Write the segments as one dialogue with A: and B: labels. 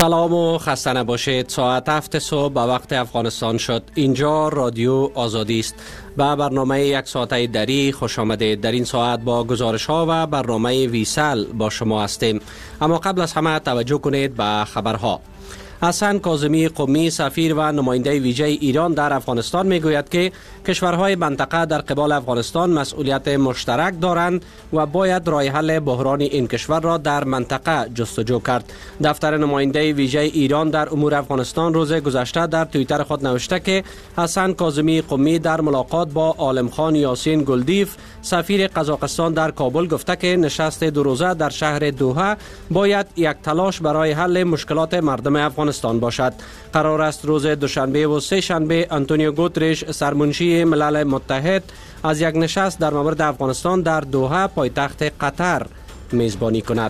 A: سلام و خسته نباشید. ساعت 7 صبح به وقت افغانستان شد. اینجا رادیو آزادی است. به برنامه یک ساعته دری خوش آمدید. در این ساعت با گزارش ها و برنامه ویسل با شما هستیم. اما قبل از همه توجه کنید به خبرها. حسن کاظمی قمی سفیر و نماینده ویژه ایران در افغانستان میگوید که کشورهای منطقه در قبال افغانستان مسئولیت مشترک دارند و باید راه حل بحران این کشور را در منطقه جستجو کرد. دفتر نماینده ویژه ایران در امور افغانستان روز گذشته در توییتر خود نوشته که حسن کاظمی قمی در ملاقات با عالمخان یاسین گلدیف سفیر قزاقستان در کابل گفته که نشست دو روزه در شهر دوحه باید یک تلاش برای حل مشکلات مردم افغانستان باشد. قرار است روز دوشنبه و سه شنبه آنتونیو گوترش سرمنشی ملل متحد از یک نشست در مورد افغانستان در دوحه پایتخت قطر میزبانی کند.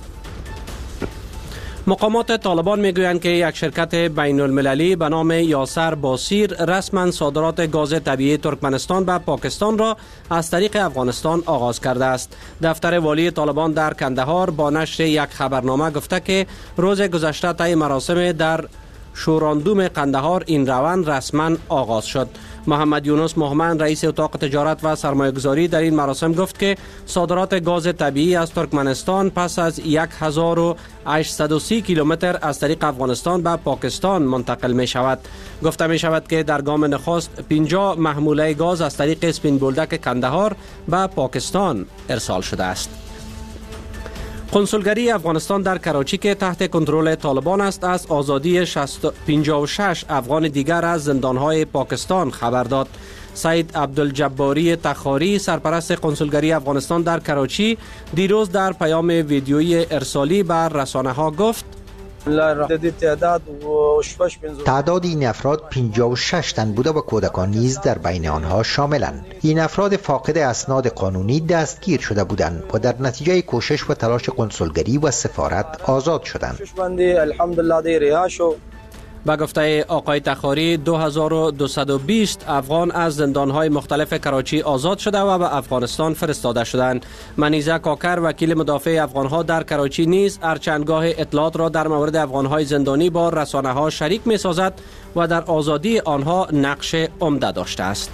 A: مقامات طالبان میگویند که یک شرکت بین المللی به نام یاسر باسیر رسما صادرات گاز طبیعی ترکمنستان به پاکستان را از طریق افغانستان آغاز کرده است. دفتر والی طالبان در کندهار با نشر یک خبرنامه گفته که روز گذشته طی مراسم در شوراندوم قندهار این روند رسما آغاز شد. محمد یونس مهمن رئیس اتاق تجارت و سرمایه‌گذاری در این مراسم گفت که صادرات گاز طبیعی از ترکمنستان پس از 1830 کیلومتر از طریق افغانستان به پاکستان منتقل می شود. گفته می شود که در گام نخست 50 محموله گاز از طریق اسپین بولدک کندهار به پاکستان ارسال شده است. کنسولگری افغانستان در کراچی که تحت کنترل طالبان است از آزادی 56 افغان دیگر از زندانهای پاکستان خبر داد. سید عبدالجباری تخاری سرپرست کنسولگری افغانستان در کراچی دیروز در پیام ویدیویی ارسالی بر رسانه ها گفت
B: تعداد این افراد 56 تن بوده و کودکان نیز در بین آنها شاملند. این افراد فاقد اسناد قانونی دستگیر شده بودند و در نتیجه کوشش و تلاش کنسولگری و سفارت آزاد شدند.
A: به گفته آقای تخاری 2220 افغان از زندانهای مختلف کراچی آزاد شده و به افغانستان فرستاده شدند. منیزه کاکر وکیل مدافع افغانها در کراچی نیز ارچندگاه اطلاعات را در مورد افغانهای زندانی با رسانه ها شریک می سازد و در آزادی آنها نقش عمده داشته است.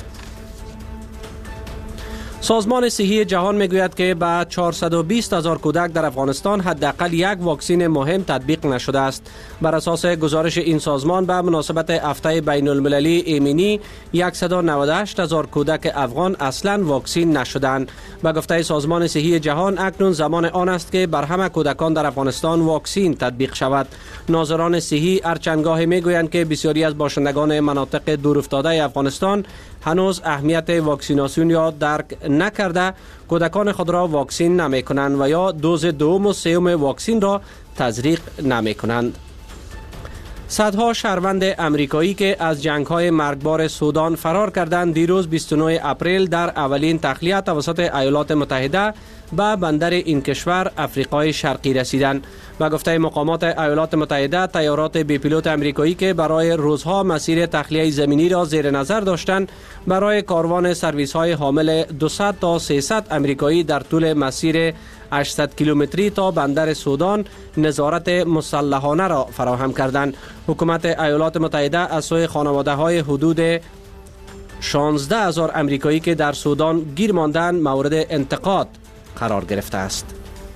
A: سازمان صحی جهان میگوید که به 420,000 کودک در افغانستان حداقل یک واکسن مهم تطبیق نشده است. بر اساس گزارش این سازمان به مناسبت هفته بین المللی ایمنی 198,000 کودک افغان اصلا واکسن نشدند. به گفته سازمان صحی جهان اکنون زمان آن است که بر همه کودکان در افغانستان واکسن تطبیق شود. ناظران صحی هرچندگاه میگویند که بسیاری از باشندگان مناطق دورافتاده افغانستان هنوز اهمیت واکسیناسیون یا درک نکرده کودکان خود را واکسن نمی کنند و یا دوز دوم و سوم واکسن را تزریق نمی کنند. صدها شهروند امریکایی که از جنگ‌های مرگبار سودان فرار کردند دیروز 29 اپریل در اولین تخلیه توسط ایالات متحده به بندر این کشور افریقای شرقی رسیدند. و گفته مقامات ایالات متحده طیارات بی پیلوت امریکایی که برای روزها مسیر تخلیه زمینی را زیر نظر داشتند برای کاروان سرویس های حامل 200 تا 300 امریکایی در طول مسیر 800 کیلومتری تا بندر سودان نظارت مسلحانه را فراهم کردند. حکومت ایالات متحده از سوی خانواده های حدود 16,000 امریکایی که در سودان گیر ماندند مورد انتقاد قرار گرفته است.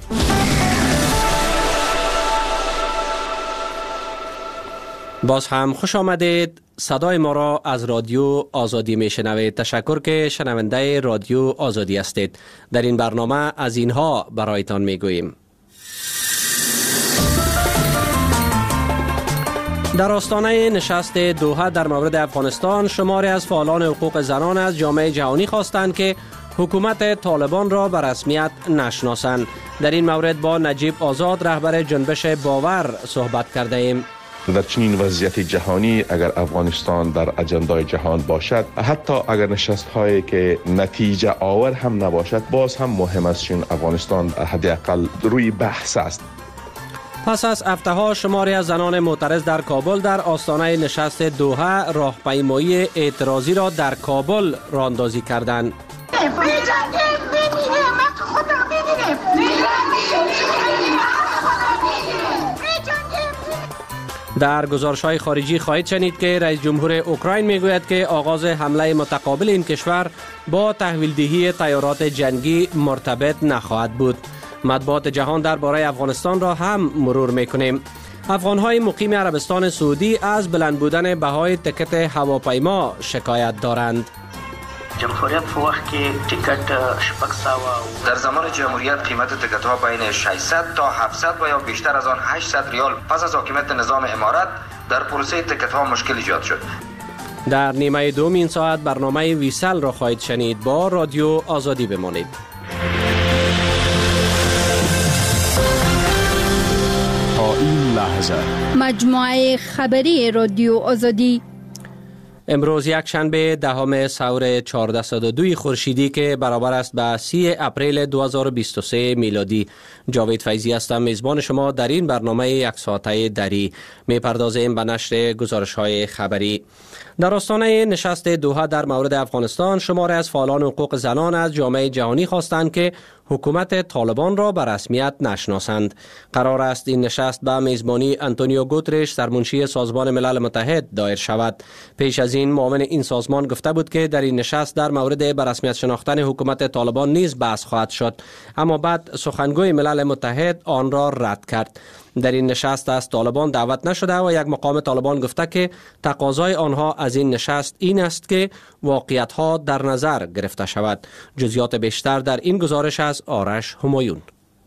A: باز هم خوش آمدید. صدای ما را از رادیو آزادی می شنوید. تشکر که شنونده رادیو آزادی هستید. در این برنامه از اینها برایتان می گوییم. در آستانه نشست دوحه در مورد افغانستان شماری از فعالان حقوق زنان از جامعه جهانی خواستند که حکومت طالبان را به رسمیت نشناسند. در این مورد با نجیب آزاد رهبر جنبش باور صحبت کرده ایم.
C: در چنین وضعیت جهانی اگر افغانستان در اجندای جهان باشد، حتی اگر نشست هایی که نتیجه آور هم نباشد، باز هم مهم است چون افغانستان حداقل روی بحث است.
A: پس از هفته‌ها شماری از زنان معترض در کابل در آستانه نشست دوحه راهپیمایی اعتراضی را در کابل راهاندازی کردند. در گزارش‌های خارجی خواهید شنید که رئیس جمهور اوکراین میگوید که آغاز حمله متقابل این کشور با تحویلدهی طیارات جنگی مرتبط نخواهد بود. مطبوعات جهان درباره افغانستان را هم مرور میکنیم. افغان‌های مقیم عربستان سعودی از بلند بودن بهای تکت هواپیما شکایت دارند.
D: جمهوریت په وخت کې ټیکټ شپږ سوه
E: در زمان جمهوریت قیمت تکت ها بین 600 تا 700 و یا بیشتر از آن 800 ریال پس از حاکمیت نظام امارت در پروسه تکت ها مشکل ایجاد شد.
A: در نیمه دوم این ساعت برنامه ویسل را خواهید شنید. با رادیو آزادی بمانید.
F: تا این لحظه
G: مجموعه خبری رادیو آزادی.
A: امروز یک شنبه دهم سور 1402 خورشیدی که برابر است به 30 اپریل 2023 میلادی. جاوید فیضی هستم، میزبان شما در این برنامه یک ساعته دری. میپردازیم به نشر گزارش‌های خبری. در آستانه نشست دوحه در مورد افغانستان، شماری از فعالان حقوق زنان از جامعه جهانی خواستند که حکومت طالبان را به رسمیت نشناسند. قرار است این نشست به میزبانی آنتونیو گوترش، سرمنشی سازمان ملل متحد دایر شود. پیش از این معاون این سازمان گفته بود که در این نشست در مورد به رسمیت شناختن حکومت طالبان نیز بحث خواهد شد، اما بعد سخنگوی ملل متحد آن را رد کرد. در این نشست از طالبان دعوت نشده و یک مقام طالبان گفته که تقاضای آنها از این نشست این است که واقعیت‌ها در نظر گرفته شود. جزئیات بیشتر در این گزارش از آرش همایون.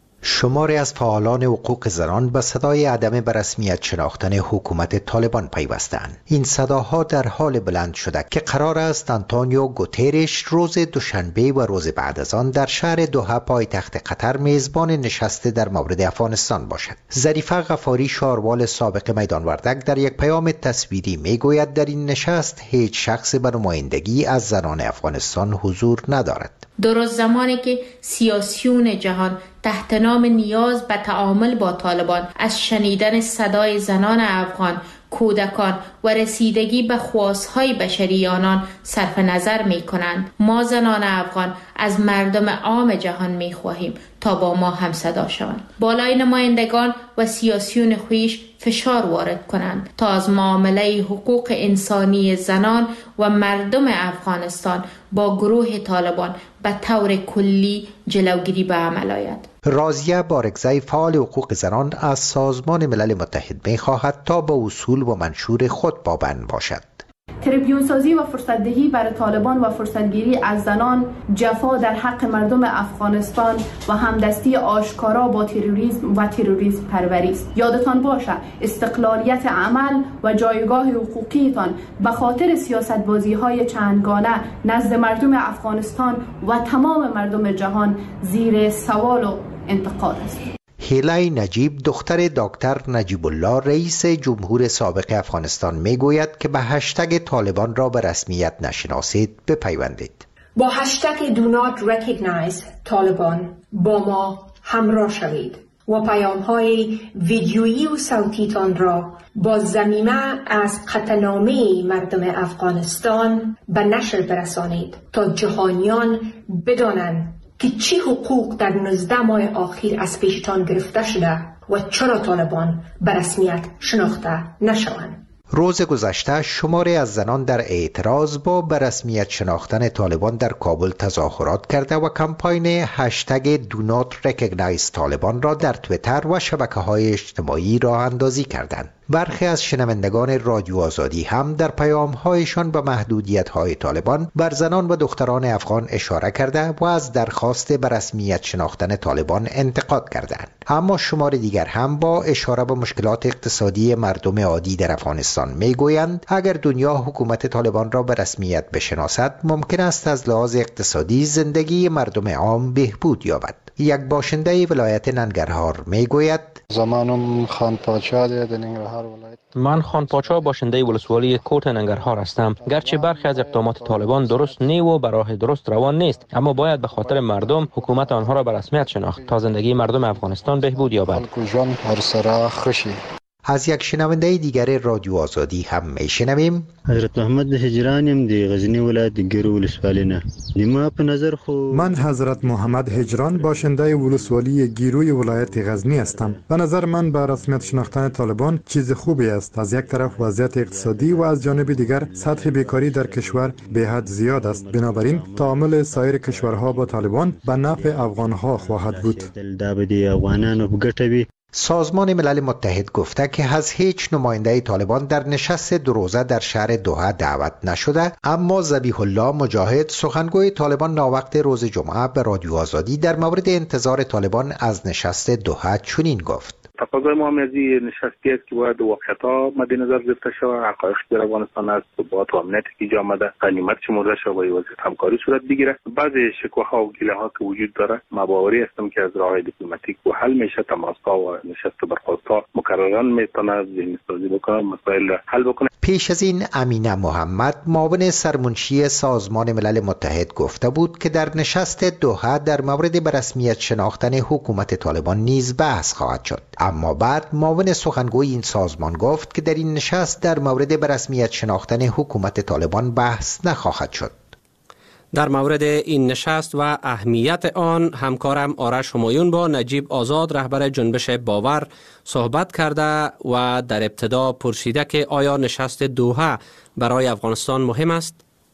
B: شماری از فعالان حقوق زنان به صدای عدم به رسمیت شناختن حکومت طالبان پیوستند. این صداها در حال بلند شده که قرار است آنتونیو گوترش روز دوشنبه و روز بعد از آن در شهر دوحه پایتخت قطر میزبان نشست در مورد افغانستان باشد. ظریفه غفاری، شاروال سابق میدان وردک، در یک پیام تصویری میگوید در این نشست هیچ شخص به نمایندگی از زنان افغانستان حضور ندارد.
H: درست زمانی که سیاسیون جهان تحت نام نیاز به تعامل با طالبان از شنیدن صدای زنان افغان، کودکان و رسیدگی به خواستهای بشری آنان صرف نظر می کنند، ما زنان افغان از مردم عام جهان می خواهیم تا با ما هم صدا شوند. بالای نمایندگان و سیاسیون خویش فشار وارد کنند تا از معامله حقوق انسانی زنان و مردم افغانستان با گروه طالبان به طور کلی جلوگیری به عمل آید.
B: راضیه بارگزی، فعال حقوق زنان، از سازمان ملل متحد می‌خواهد تا به اصول و منشور خود پابند باشد.
I: تریبیون سازی و فرصت‌دهی برای طالبان و فرصتگیری از زنان، جفا در حق مردم افغانستان و همدستی آشکارا با تروریسم و تروریسم پروری است. یادتان باشه استقلالیت عمل و جایگاه حقوقیتان به خاطر سیاست‌بازی‌های چندگانه نزد مردم افغانستان و تمام مردم جهان زیر سوال و انتقاد است.
B: هیلای نجیب، دختر دکتر نجیب الله رئیس جمهور سابق افغانستان، میگوید که به هشتگ طالبان را به رسمیت نشناسید بپیوندید.
J: با هشتگ Do Not Recognize طالبان با ما همراه شوید و پیام‌های ویدیویی و صوتیتان را با ضمیمه از قطعنامه مردم افغانستان به نشر برسانید تا جهانیان بدانند که چی حقوق در 19 ماه آخر از پیشتان گرفته شده و چرا طالبان به رسمیت شناخته نشوند.
B: روز گذشته شماری از زنان در اعتراض با به رسمیت شناختن طالبان در کابل تظاهرات کرده و کمپاین هشتگ Do Not Recognize طالبان را در توییتر و شبکه‌های اجتماعی راه اندازی کردند. برخی از شنوندگان رادیو آزادی هم در پیام‌هایشان به محدودیت‌های طالبان بر زنان و دختران افغان اشاره کرده و از درخواست به رسمیت شناختن طالبان انتقاد کردند. اما شمار دیگر هم با اشاره به مشکلات اقتصادی مردم عادی در افغانستان میگویند اگر دنیا حکومت طالبان را به رسمیت بشناسد ممکن است از لحاظ اقتصادی زندگی مردم عام بهبود یابد. یک باشنده ولایت ننگرهار میگوید
K: زمانم خان پاچا در ننگرهار ولایت.
L: من خان پاچا باشنده ولسوالی کوت ننگرهار هستم. گرچه برخی از اقدامات طالبان درست نی و به راه درست روان نیست، اما باید به خاطر مردم حکومت آنها را به رسمیت شناخت تا زندگی مردم افغانستان بهبود یابد.
B: از یک شنونده دیگر رادیو آزادی هم میشنویم.
M: حضرت محمد هجرانیم دی غزنی ولایت گیرو ولسوالی نه. ما په نظر خو
N: من حضرت محمد هجران باشنده ولسوالی گیروی ولایت غزنی هستم. به نظر من به رسمیت شناختن طالبان چیز خوبی است. از یک طرف وضعیت اقتصادی و از جانب دیگر سطح بیکاری در کشور به حد زیاد است. بنابراین تعامل سایر کشورها با طالبان به نفع افغانها خواهد بود.
B: سازمان ملل متحد گفته که از هیچ نماینده طالبان در نشست 2 روزه در شهر دوحه دعوت نشده، اما ذبیح الله مجاهد سخنگوی طالبان ناوقت روز جمعه به رادیو آزادی در مورد انتظار طالبان از نشست دوحه چنین گفت:
O: تقاضای ما از این نشستی است که باید واقعیت‌ها مد نظر گرفته شود، حقایق در افغانستان است، ثبات و امنیتی که ایجاد آمده غنیمت شمرده شود و وضعیت همکاری صورت بگیرد. بعضی شکوه‌ها و گله‌ها که وجود دارد، ما باوری هستم که از راه‌های دیپلماتیک و حل میشه. تماس‌ها و نشست و برخاست‌ها مکررا میتونه ذهن‌سازی بکنه، مسائل حل بکنه.
B: پیش از این امینه محمد معاون سرمنشی سازمان ملل متحد گفته بود که در نشست دوحه در مورد به رسمیت شناختن حکومت طالبان نیز بحث خواهد شد. اما بعد معاون سخنگوی این سازمان گفت که در این نشست در مورد به رسمیت شناختن حکومت طالبان بحث نخواهد شد.
A: در مورد این نشست و اهمیت آن همکارم آرش همایون با نجیب آزاد رهبر جنبش باور صحبت کرده و در ابتدا پرسیده که آیا نشست دوحه برای افغانستان مهم است؟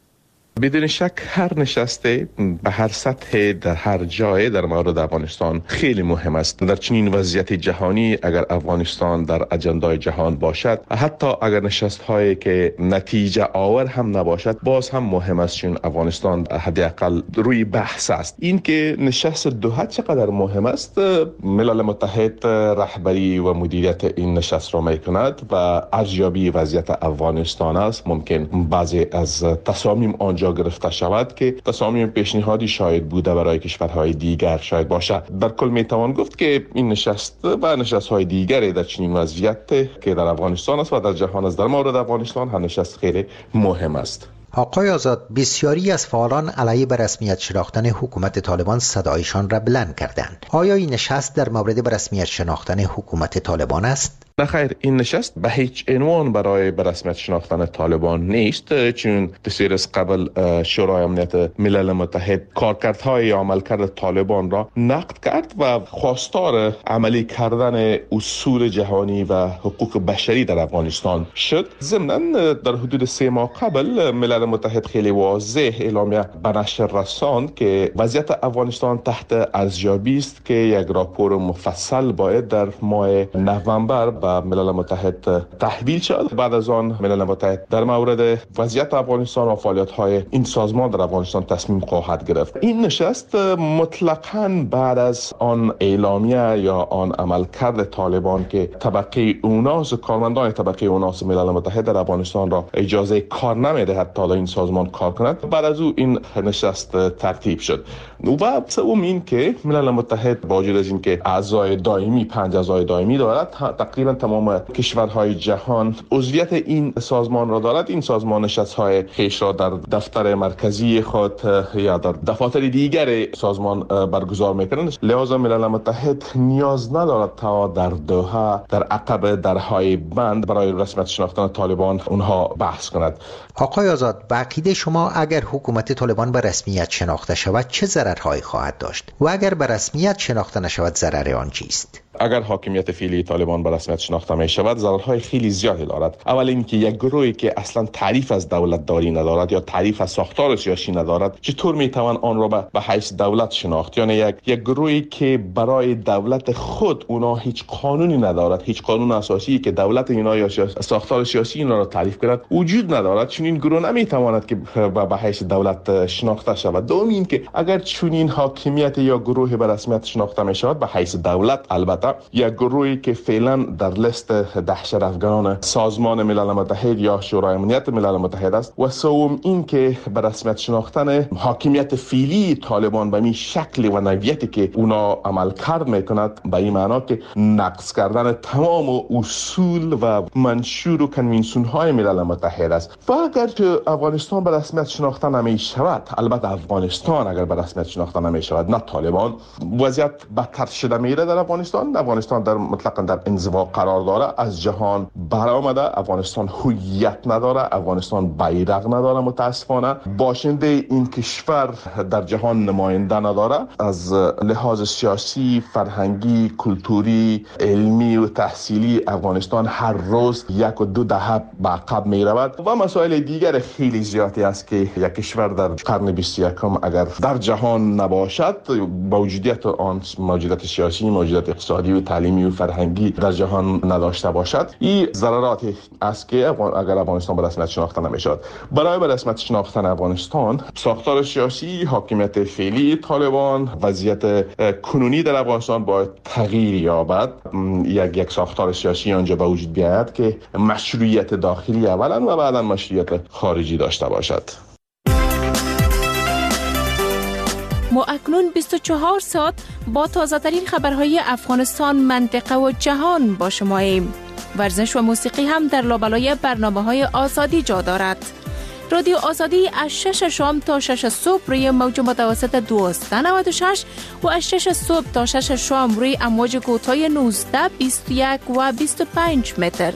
C: بدون شک هر نشسته به هر سطح در هر جای در مورد افغانستان خیلی مهم است. در چنین وضعیت جهانی اگر افغانستان در اجندای جهان باشد، حتی اگر نشست هایی که نتیجه آور هم نباشد، باز هم مهم است، چون افغانستان حداقل روی بحث است. این که نشست دوحه چقدر مهم است، ملل متحد رهبری و مدیریت این نشست را میکند و ارزیابی وضعیت افغانستان است. ممکن بعضی از تصامیم آنجا گرفته شود که تصامیم پیشنهادی شاید بوده برای کشورهای دیگر شاید باشد. در کل میتوان گفت که این نشست و نشست‌های دیگری در چنین وضعیت که در افغانستان است و در جهان است، در مورد افغانستان هم نشست خیلی مهم است.
B: آقای آزاد، بسیاری از فعالان علیه به رسمیت شناختن حکومت طالبان صدایشان را بلند کردند. آیا این نشست در مورد به رسمیت شناختن حکومت طالبان است؟
C: نه خیر، این نشست به هیچ عنوان برای به رسمیت شناختن طالبان نیست، چون دسیر از قبل شورای امنیت ملل متحد کارکردهای عملکرد طالبان را نقد کرد و خواستار عملی کردن اصول جهانی و حقوق بشری در افغانستان شد. ضمناً در حدود 3 ماه قبل ملل متحد خیلی واضح اعلامیه به نشر رساند که وضعیت افغانستان تحت ارزیابی است که یک راپور مفصل باید در ماه نوامبر به ملل متحد تحویل شد. بعد از آن ملل متحد در مورد وضعیت افغانستان و فعالیت‌های این سازمان در افغانستان تصمیم خواهد گرفت. این نشست مطلقاً بعد از آن اعلامیه یا آن عملکرد طالبان که طبقه اوناس کارمندان طبقه اوناس ملل متحد در افغانستان را اجازه کار نمی‌دهد تا این سازمان کار کند، بعد از او این نشست ترتیب شد. و سوم این که ملل متحد با وجود از اینکه اعضای دائمی 5 اعضای دائمی دارد، تقریبا تمام کشورهای جهان عضویت این سازمان را دارد. این سازمان نشست‌های خویش را در دفتر مرکزی خود یا در دفاتر دیگر سازمان برگزار می‌کنند. لذا ملل متحد نیاز ندارد تا در دوحه در عقب درهای بند برای رسمیت شناختن طالبان اونها بحث کند.
B: آقای آزاد، به عقیده شما اگر حکومت طالبان به رسمیت شناخته شود چه ضررهایی خواهد داشت و اگر به رسمیت شناخته نشود ضرر آن چیست؟
C: اگر حاکمیت فعلی طالبان به رسمیت شناخته می شود، ضررهای خیلی زیادی دارد. اول اینکه یک گروهی که اصلا تعریف از دولت داری ندارد یا تعریف از ساختار سیاسی ندارد، چطور می توان آن را به حیث دولت شناخت؟ یعنی یک گروهی که برای دولت خود اونا هیچ قانونی ندارد، هیچ قانون اساسی که دولت اینا یا ساختار سیاسی اینا را تعریف کند وجود ندارد، چون این گروه نمی تواند که به حیث دولت شناخته شود. دوم اینکه اگر چنین حاکمیت یا گروهی به رسمیت شناخته می شود به حیث دولت، البته یک گروهی که فعلا در لیست دهشت افغانان سازمان ملل متحد یا شورای امنیت ملل متحد است. و سوم این که به رسمیت شناختن حاکمیت فعلی طالبان به این شکل و نوعیتی که اونا عمل کرد میکند، به این معنا که نقض کردن تمام اصول و منشور و کنوانسیون های ملل متحد است. و اگر افغانستان به رسمیت شناخته نمی شود، البته افغانستان اگر به رسمیت شناخته نمی شود، نه طالبان، وضعیت بدتر شده میره در افغانستان. افغانستان در مطلقاً در انزوا قرار داره، از جهان برآمده. افغانستان هویت نداره، افغانستان بیرق نداره، متاسفانه باشنده این کشور در جهان نماینده نداره. از لحاظ سیاسی، فرهنگی، کلتوری، علمی و تحصیلی افغانستان هر روز 1 و 2 دهه به عقب می رود و مسائل دیگر خیلی زیادی است که یک کشور در قرن 21 اگر در جهان نباشد، با وجودیت آن موجودیت سیاسی، موجودیت اقتصادی و تعلیمی و فرهنگی در جهان نداشته باشد، این ضرراتی است که اگر افغانستان به رسمیت شناخته نمیشد. برای به رسمیت شناختن افغانستان، ساختار سیاسی، حاکمیت فعلی طالبان، وضعیت کنونی در افغانستان باید تغییر یابد. یک ساختار سیاسی آنجا به وجود بیاید که مشروعیت داخلی اولا و بعدا مشروعیت خارجی داشته باشد.
P: ما اکنون 24 ساعت با تازه ترین خبرهای افغانستان، منطقه و جهان با شماییم. ورزش و موسیقی هم در لابلای برنامه‌های آزادی جا دارد. رادیو آزادی از 6 شام تا 6 صبح روی موج متوسط 1296 و از 6 صبح تا 6 شام روی امواج کوتاه 19، 21 و 25 متر.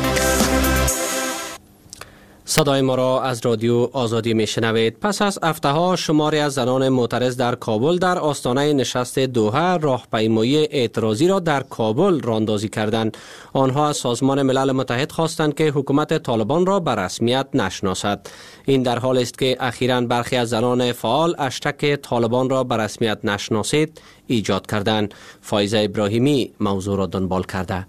A: صدای ما را از رادیو آزادی میشنوید. پس از هفته‌ها شماری از زنان معترض در کابل در آستانه نشست دوحه راهپیمایی اعتراضی را در کابل راهاندازی کردند. آنها از سازمان ملل متحد خواستند که حکومت طالبان را به رسمیت نشناسد. این در حالی است که اخیراً برخی از زنان فعال هشتگ طالبان را به رسمیت نشناسید ایجاد کردند. فایزه ابراهیمی موضوع را دنبال کرده.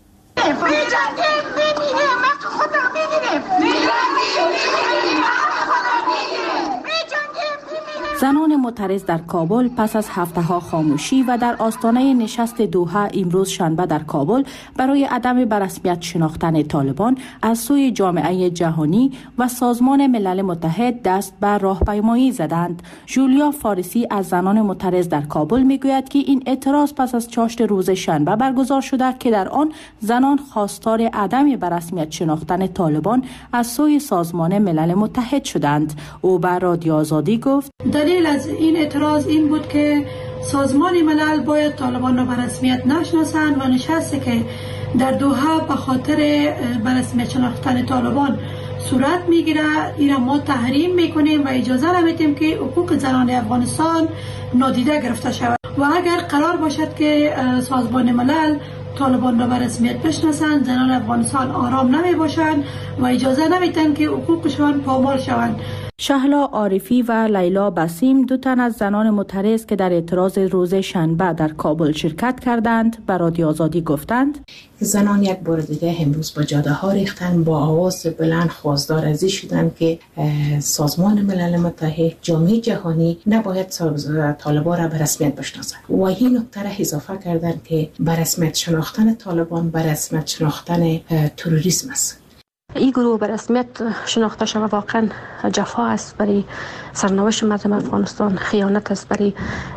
Q: زنان معترض در کابل پس از هفته‌ها خاموشی و در آستانه نشست دوحه امروز شنبه در کابل برای عدم به رسمیت شناختن طالبان از سوی جامعه جهانی و سازمان ملل متحد دست به راهپیمایی زدند. جولیا فارسی از زنان معترض در کابل میگوید که این اعتراض پس از چاشت روز شنبه برگزار شده که در آن زنان خواستار عدم به رسمیت شناختن طالبان از سوی سازمان ملل متحد شدند. او به رادیو آزادی گفت:
R: دلیل از این اعتراض این بود که سازمان ملل باید طالبان را به رسمیت نشناسند و نشستی که در دوحه به خاطر به رسمیت شناختن طالبان صورت میگیره، این را ما تحریم میکنیم و اجازه نمیدیم که حقوق زنان افغانستان نادیده گرفته شود. و اگر قرار باشد که سازمان ملل طالبان را به رسمیت بشناسند، زنان افغانستان آرام نمی باشند و اجازه نمیدن که حقوقشان پامال شوند.
Q: شهلا عارفی و لیلا بسیم، دو تن از زنان معترض که در اعتراض روز شنبه در کابل شرکت کردند، به رادیو آزادی گفتند:
S: زنان یک بار دیگه امروز با جاده ها ریختن، با آواز بلند خواستار از این شدند که سازمان ملل متحد، جامعه جهانی نباید طالبان را به رسمیت بشناسند و این نکته را اضافه کردند که به رسمیت شناختن طالبان به رسمیت شناختن تروریسم است.
T: این گروه به رسمیت شناخته شده واقعا جفا است برای سرنوشت مردم افغانستان، خیانت است برای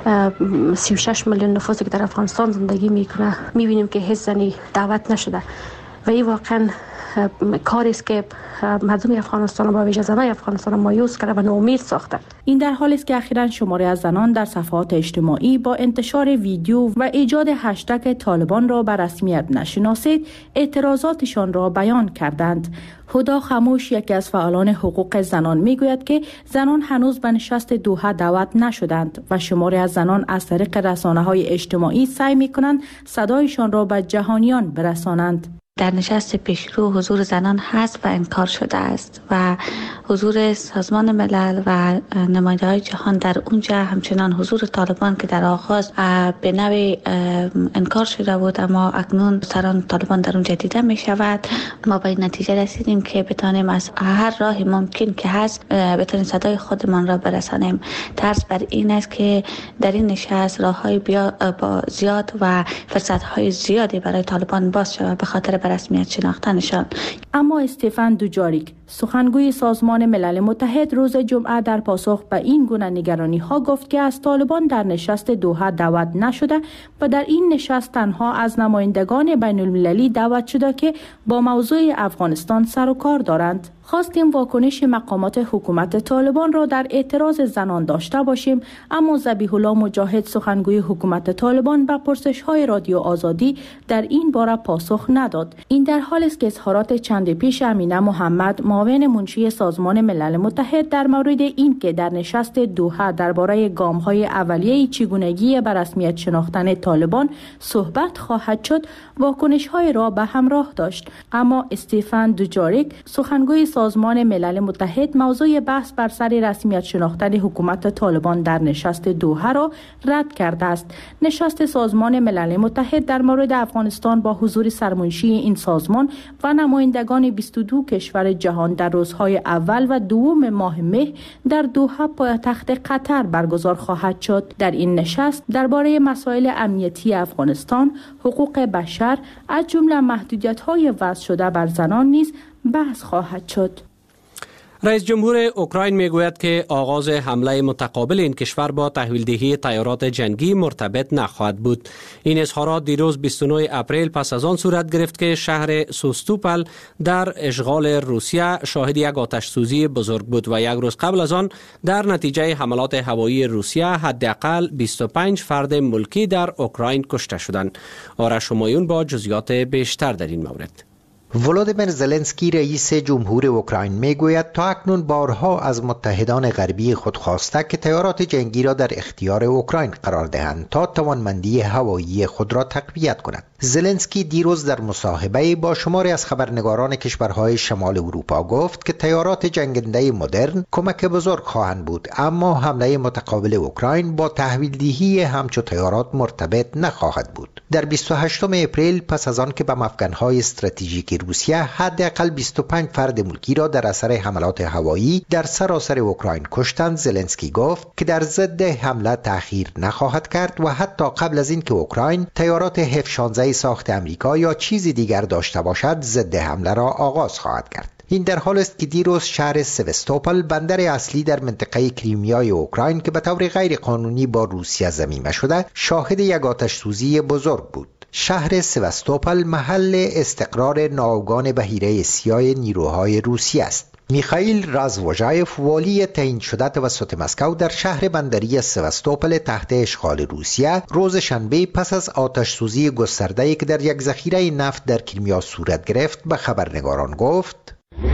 T: 36 میلیون نفوسی که در افغانستان زندگی میکنه. میبینیم که هیچ زنی دعوت نشده و این واقعا کاری است که مردم افغانستان با ویژه زنان افغانستان مایوس کرده و ناامید ساخته.
Q: این در حالی است که اخیراً شماری از زنان در صفحات اجتماعی با انتشار ویدیو و ایجاد هشتگ طالبان را به رسمیت نشناسید اعتراضاتشان را بیان کردند. هدا خموش، یکی از فعالان حقوق زنان، میگوید که زنان هنوز به نشست دوحه دعوت نشدند و شماری از زنان از طریق رسانه‌های اجتماعی سعی می‌کنند صدایشان را به جهانیان برسانند.
U: در نشست پیشرو حضور زنان هست و انکار شده است و حضور سازمان ملل و نماینده‌های جهان در اونجا، همچنان حضور طالبان که در آغاز به نوعی انکار شده بود اما اکنون سران طالبان در اونجا دیده می شود. ما به این نتیجه رسیدیم که بتانیم از هر راهی ممکن که هست بتانیم صدای خودمان را برسانیم. ترس بر این است که در این نشست راه‌های زیاد و فرصت‌های زیادی برای طالبان باز شود به خاطر رسمیت شناختنشان.
Q: اما استفان دوجاریک، سخنگوی سازمان ملل متحد، روز جمعه در پاسخ به این گونه نگرانی ها گفت که از طالبان در نشست دوحه دعوت نشده و در این نشست تنها از نمایندگان بین المللی دعوت شده که با موضوع افغانستان سر و کار دارند. خواستیم واکنش مقامات حکومت طالبان را در اعتراض زنان داشته باشیم، اما ذبیح الله مجاهد سخنگوی حکومت طالبان به پرسش‌های رادیو آزادی در این باره پاسخ نداد. این در حالی است که اظهارات چند پیش امینه محمد معاون منشی سازمان ملل متحد در مورد این که در نشست دوحه درباره گام‌های اولیه چگونگی به رسمیت شناختن طالبان صحبت خواهد شد، واکنش‌های را به همراه داشت. اما استیفن دوجاریک سخنگوی سازمان ملل متحد موضوع بحث بر سر رسمیت شناختن حکومت طالبان در نشست دوحه را رد کرده است. نشست سازمان ملل متحد در مورد افغانستان با حضور سرمنشی این سازمان و نمایندگان 22 کشور جهان در روزهای اول و دوم ماه مه در دوحه پایتخت قطر برگزار خواهد شد. در این نشست درباره مسائل امنیتی افغانستان، حقوق بشر از جمله محدودیت‌های وضع شده بر زنان نیز بحث خواهد شد.
A: رئیس جمهور اوکراین میگوید که آغاز حمله متقابل این کشور با تحویلدهی طیارات جنگی مرتبط نخواهد بود. این اظهارات دیروز 29 اپریل پس از آن صورت گرفت که شهر سوستوپل در اشغال روسیه شاهد یک آتش سوزی بزرگ بود و یک روز قبل از آن در نتیجه حملات هوایی روسیه حداقل 25 فرد ملکی در اوکراین کشته شدند. آرش همایون با جزئیات بیشتر در این مورد.
B: ولادیمیر زلنسکی رئیس جمهور اوکراین میگوید تا اکنون بارها از متحدان غربی خود خواسته که طیارات جنگی را در اختیار اوکراین قرار دهند تا توانمندی هوایی خود را تقویت کند. زلنسکی دیروز در مصاحبه با شماری از خبرنگاران کشورهای شمال اروپا گفت که طیارات جنگنده مدرن کمک بزرگ خواهند بود، اما حمله متقابل اوکراین با تحویلدهی همچو طیارات مرتبط نخواهد بود. در 28 اپریل پس از آن که به مفکنهای استراتژیک روسیه حداقل 25 فرد ملکی را در اثر حملات هوایی در سراسر اوکراین کشتند، زلنسکی گفت که در ضد حمله تأخیر نخواهد کرد و حتی قبل از اینکه اوکراین طیارات F-16 ساخت امریکا یا چیزی دیگر داشته باشد ضد حمله را آغاز خواهد کرد. این در حال است که دیروز شهر سوستوپل، بندر اصلی در منطقه کریمیای اوکراین که به طور غیر قانونی با روسیه ضمیمه شده، شاهد یک آتش سوزی بزرگ بود. شهر سوستوپل محل استقرار ناوگان بحیره سیاه نیروهای روسیه است. میخائیل رازوژایف، والی تعیین شده توسط مسکو در شهر بندری سوستوپل تحت اشغال روسیه، روز شنبه پس از آتش سوزی گسترده‌ای که در یک ذخیره نفت در کریمیا صورت گرفت به خبرنگاران گفت: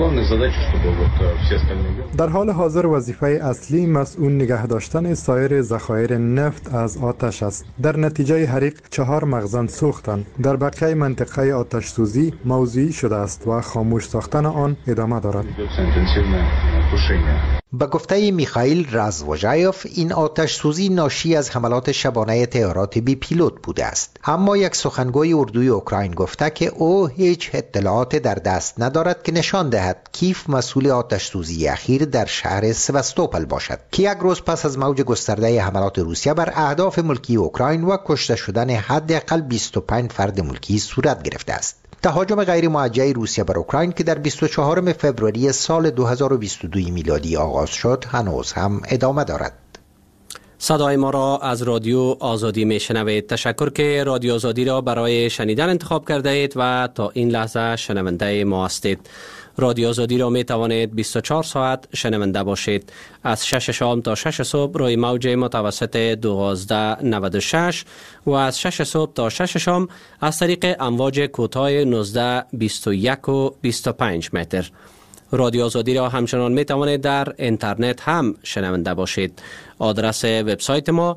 N: در حال حاضر وظیفه اصلی مسئول نگه داشتن سایر ذخایر نفت از آتش است. در نتیجه حریق 4 مخزن سوختند. در بقیه منطقه آتش سوزی موضوعی شده است و خاموش ساختن آن ادامه دارد.
B: به گفته میخائیل رازوژایف، این آتش سوزی ناشی از حملات شبانه طیارات بی پیلوت بوده است. اما یک سخنگوی اردوی اوکراین گفته که او هیچ اطلاعات در دست ندارد که نشان دهد کیف مسئول آتش سوزی اخیر در شهر سوستوپل باشد که یک روز پس از موج گسترده حملات روسیه بر اهداف ملکی اوکراین و کشته شدن حداقل 25 فرد ملکی صورت گرفته است. تهاجم غیر موجه روسیه بر اوکراین که در 24 فوریه سال 2022 میلادی آغاز شد هنوز هم ادامه دارد.
A: صدای ما را از رادیو آزادی میشنوید. تشکر که رادیو آزادی را برای شنیدن انتخاب کرده اید و تا این لحظه شنونده ما هستید. رادیو آزادی را می توانید 24 ساعت شنونده باشید. از 6 شام تا 6 صبح روی موج متوسط 1296 و از 6 صبح تا 6 شام از طریق امواج کوتاه 19، 21 و 25 متر. رادیو آزادی را همچنان می توانید در اینترنت هم شنونده باشید. آدرس وبسایت ما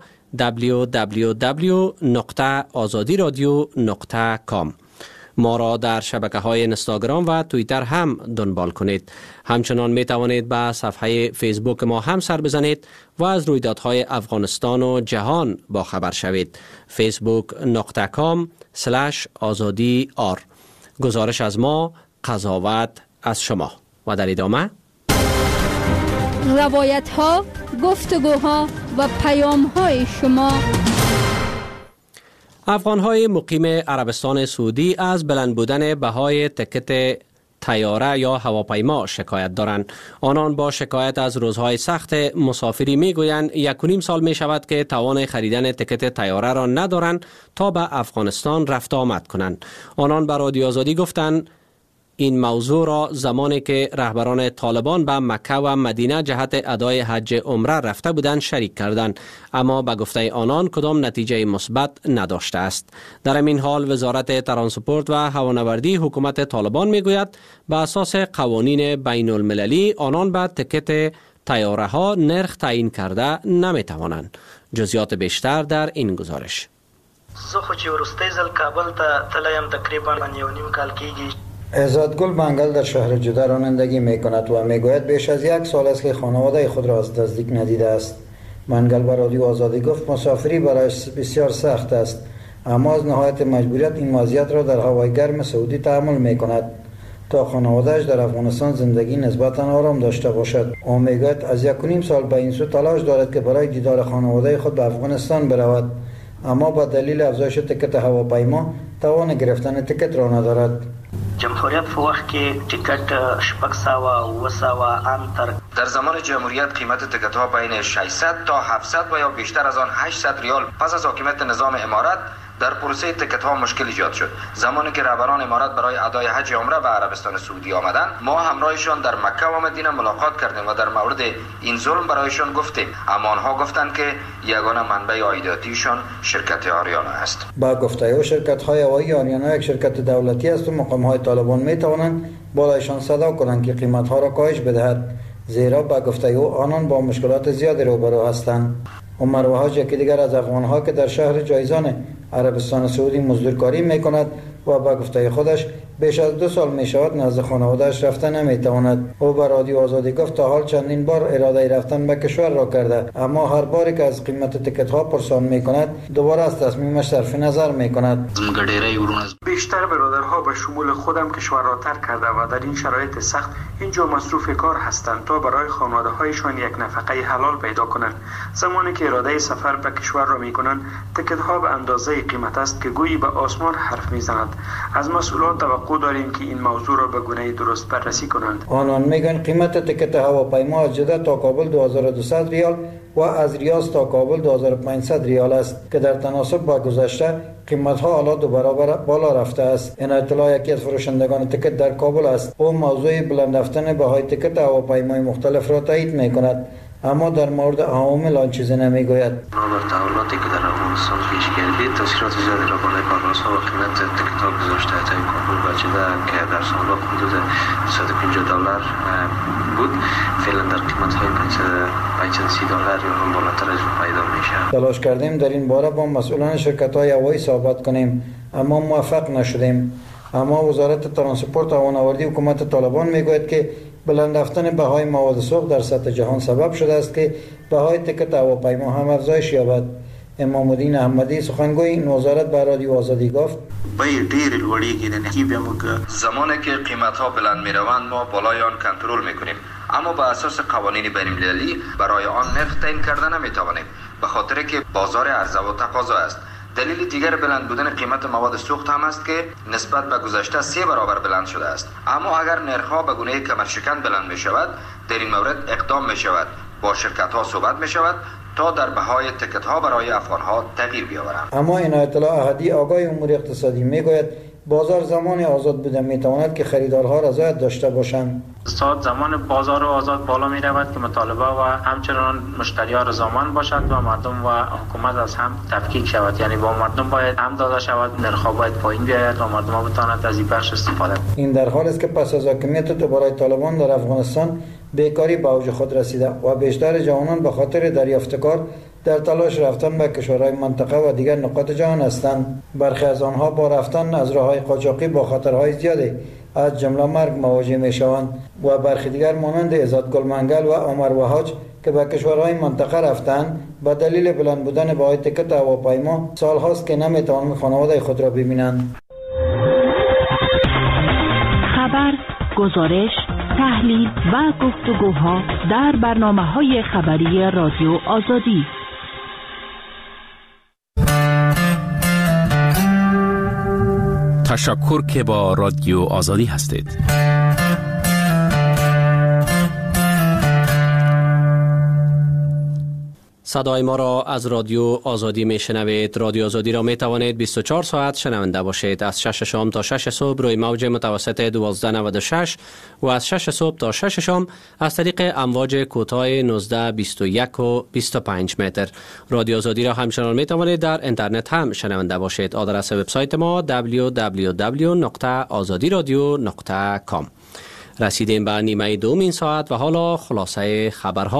A: www.azadiradio.com. ما را در شبکه‌های اینستاگرام و توییتر هم دنبال کنید. همچنان می توانید به صفحه فیسبوک ما هم سر بزنید و از رویدادهای افغانستان و جهان با خبر شوید. facebook.com/azadi.r. گزارش از ما، قضاوت از شما. و در ادامه
G: روایت ها، گفتگوها و پیام های شما.
A: افغان‌های مقیم عربستان سعودی از بلند بودن بهای تکت طیاره یا هواپیما شکایت دارند. آنان با شکایت از روزهای سخت مسافری میگویند 1.5 سال می شود که توان خریدن تکت طیاره را ندارند تا به افغانستان رفت آمد کنند. آنان به رادیو آزادی گفتند این موضوع را زمانی که رهبران طالبان به مکه و مدینه جهت ادای حج عمره رفته بودند شریک کردند، اما به گفته آنان کدام نتیجه مثبت نداشته است. در این حال وزارت ترانسپورت و هوانوردی حکومت طالبان میگوید به اساس قوانین بین المللی آنان به تکت طیاره ها نرخ تعیین کرده نمی توانند. جزئیات بیشتر در این گزارش.
D: زه خو چې ورستی ځل کابل ته تلیم تقریبا 1.5 کال کیږي.
V: عزتگل منگل در شهر جده رانندگی می کند و می گوید بیش از 1 سال است که خانواده خود را از نزدیک ندیده است. منگل به رادیو آزادی گفت مسافری برایش بسیار سخت است، اما از نهایت مجبوریت این وضعیت را در هوای گرم سعودی تحمل می کند تا خانواده‌اش در افغانستان زندگی نسبتاً آرام داشته باشد. او می گوید از 1.5 سال به این سو تلاش دارد که برای دیدار خانواده خود به افغانستان برود، اما با دلیل افزایش تکت هواپیما توان گرفتن تکت را ندارد.
D: جمهوریت په وخت کې ټیکټ 600
E: در زمان جمهوریت قیمت تکت ها بین 600 تا 700 و یا بیشتر از آن 800 ریال پس از حاکمیت نظام امارت در پروسه تکت ها مشکل ایجاد شد. زمانی که رهبران امارت برای ادای حج عمره به عربستان سعودی آمدند، ما همراهشان در مکه و مدینه ملاقات کردیم و در مورد این ظلم برایشان گفتیم، اما آنها گفتند که یگانه منبع عایداتیشان شرکت آریانا است.
V: با گفته او شرکت های هوایی آریانا یک شرکت دولتی است و مقام های طالبان می توانند بالایشان صدا کنند که قیمت ها را کاهش بدهد، زیرا با گفته او آنان با مشکلات زیادی روبرو هستند. عمر وحاج یکی دیگر از افغان‌ها که در شهر جایزان عربستان سعودی مزدورکاری می‌کند و با گفته خودش بیش از 2 سال می‌شود نزد خانواده‌اش رفته نمی‌تواند. او به رادیو آزادی گفت تا حال چندین بار اراده رفتن به کشور را کرده، اما هر باری که از قیمت تکت‌ها پرسان می‌کند دوباره از تصمیمش صرف نظر می‌کند.
D: بیشتر برادرها به شمول خودم کشور را ترک کرده و در این شرایط سخت اینجا مصروف کار هستند تا برای خانواده‌هایشان یک نفقه حلال پیدا کنند. زمانی که اراده سفر به کشور را می‌کنند، تکت‌ها به اندازه قیمت است که گویی به آسمان حرف می‌زند. از مسئولان توقع داریم که این موضوع را به گونه درست بررسی کنند.
V: آنان میگن قیمت تکت هواپیما از جده تا کابل 2200 ریال و از ریاض تا کابل 2500 ریال است که در تناسب با گذشته قیمت ها حالا 2 برابر بالا رفته است. این اطلاع یکی از فروشندگان تکت در کابل است. او موضوع بلند رفتن بهای تکت هواپیمای مختلف را تایید میکند، اما در مورد عوامل آن چیزی نمیگوید.
D: بر تحولاتی که در افغانستان پیش گردید تاثیرات زیادی را بالای پروازها و قیمت تکت‌ها گذاشته تا کابل و جده که در سابق حدود $150 بود، فعلا در قیمت‌های $530 یا هم بالاتر از پیدا میشه.
V: تلاش کردیم در این باره با مسئولان شرکت‌های هوایی صحبت کنیم، اما موفق نشدیم. اما وزارت ترانسپورت و هوانوردی حکومت طالبان میگوید که بلند رفتن بهای مواد سوخت در سطح جهان سبب شده است که بهای تکت هواپیما هم افزایش یابد. امام الدین احمدی سخنگوی این وزارت به رادیو آزادی گفت
E: زمانی که قیمت ها بلند می روند ما بالای آن کنترل می کنیم، اما به اساس قوانین بین المللی برای آن نرخ تعیین کرده نمی توانیم، به خاطر که بازار عرضه و تقاضا است. دلیل دیگر بلند بودن قیمت مواد سوخت هم است که نسبت به گذشته 3 برابر بلند شده است. اما اگر نرخ‌ها به گونه کمرشکن بلند می شود، در این مورد اقدام می شود، با شرکت‌ها صحبت می شود تا در بهای تکت‌ها برای افغان‌ها تغییر بیاورند.
V: اما این اطلاع احدی آگاه امور اقتصادی میگوید بازار زمان آزاد بوده میتواند که خریدارها رضایت داشته باشند.
D: زمان بازار آزاد بالا می رود که مطالبه و همچنان مشتری‌ها رضامند باشند و مردم و حکومت از هم تفکیک شود، یعنی با مردم باید هم داده شود، نرخ‌ها باید پایین بیاید و مردم بتوانند از این بخش استفاده کنند.
V: این در حالی است که پس از حاکمیت دوباره طالبان در افغانستان بیکاری به اوج خود رسیده و بیشتر جوانان به خاطر دریافت کار در تلاش رفتن به کشورهای منطقه و دیگر نقاط جهان هستند. برخی از آنها با رفتن از راههای قاچاقی با خطرهای زیادی از جمله مرگ مواجه می شوند و برخی دیگر مانند عزتگل منگل و عمر وحاج که به کشورهای منطقه رفتند به دلیل بلند بودن بهای تکت هواپیما سال هاست که نمی توانند خانواده خود را ببینند.
Q: خبر، گزارش، تحلیل و گفتگوها در برنامه‌های خبری رادیو آزادی.
F: تشکر که با رادیو آزادی هستید.
A: صدای ما را از رادیو آزادی میشنوید. رادیو آزادی را می توانید 24 ساعت شنونده باشید. از 6 شام تا 6 صبح روی موج متوسط 1296 و از 6 صبح تا 6 شام از طریق امواج کوتاه 19، 21 و 25 متر. رادیو آزادی را همچنان می توانید در اینترنت هم شنونده باشید. آدرس وبسایت ما www.azadiradio.com. رسیدیم به نیمه دوم این ساعت و حالا خلاصه خبرها.